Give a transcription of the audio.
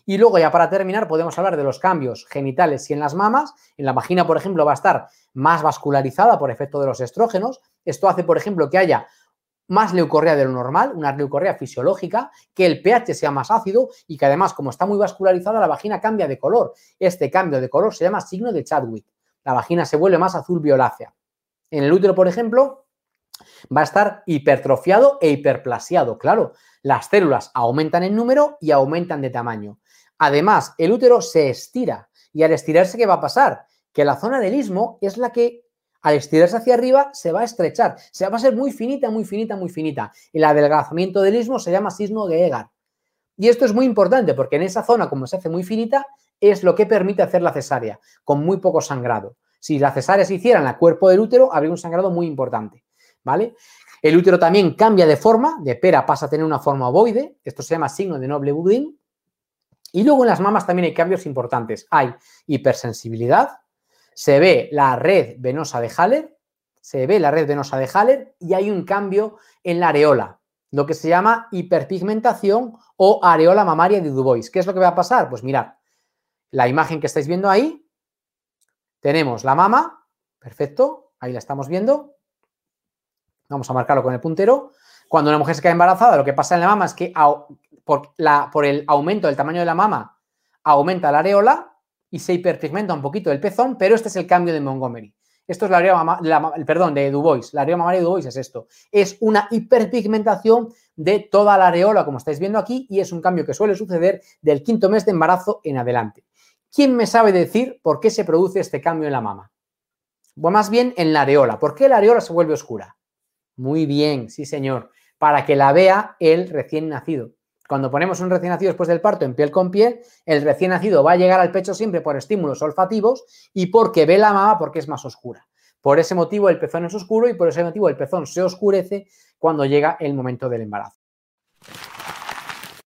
Y luego, ya para terminar, podemos hablar de los cambios genitales y en las mamas. En la vagina, por ejemplo, va a estar más vascularizada por efecto de los estrógenos. Esto hace, por ejemplo, que haya más leucorrea de lo normal, una leucorrea fisiológica, que el pH sea más ácido y que además, como está muy vascularizada, la vagina cambia de color. Este cambio de color se llama signo de Chadwick. La vagina se vuelve más azul violácea. En el útero, por ejemplo, va a estar hipertrofiado e hiperplasiado. Claro, las células aumentan en número y aumentan de tamaño. Además, el útero se estira y al estirarse, ¿qué va a pasar? Que la zona del istmo es la que al estirarse hacia arriba se va a estrechar, se va a ser muy finita, muy finita, muy finita. El adelgazamiento del istmo se llama signo de Egar. Y esto es muy importante porque en esa zona, como se hace muy finita, es lo que permite hacer la cesárea, con muy poco sangrado. Si la cesárea se hiciera en el cuerpo del útero, habría un sangrado muy importante, ¿vale? El útero también cambia de forma, de pera pasa a tener una forma ovoide, esto se llama signo de Noble-Boudin. Y luego en las mamas también hay cambios importantes. Hay hipersensibilidad, se ve la red venosa de Haller, y hay un cambio en la areola, lo que se llama hiperpigmentación o areola mamaria de Du Bois. ¿Qué es lo que va a pasar? Pues mirad, la imagen que estáis viendo ahí, tenemos la mama, perfecto, ahí la estamos viendo. Vamos a marcarlo con el puntero. Cuando una mujer se queda embarazada, lo que pasa en la mama es que por el aumento del tamaño de la mama aumenta la areola y se hiperpigmenta un poquito el pezón, pero este es el cambio de Montgomery. Esto es la areola de Du Bois. La areola mamaria de Du Bois es esto. Es una hiperpigmentación de toda la areola, como estáis viendo aquí, y es un cambio que suele suceder del 5º mes de embarazo en adelante. ¿Quién me sabe decir por qué se produce este cambio en la mama? Bueno, más bien en la areola. ¿Por qué la areola se vuelve oscura? Muy bien, sí señor, para que la vea el recién nacido. Cuando ponemos un recién nacido después del parto en piel con piel, el recién nacido va a llegar al pecho siempre por estímulos olfativos y porque ve la mama porque es más oscura. Por ese motivo el pezón es oscuro y por ese motivo el pezón se oscurece cuando llega el momento del embarazo.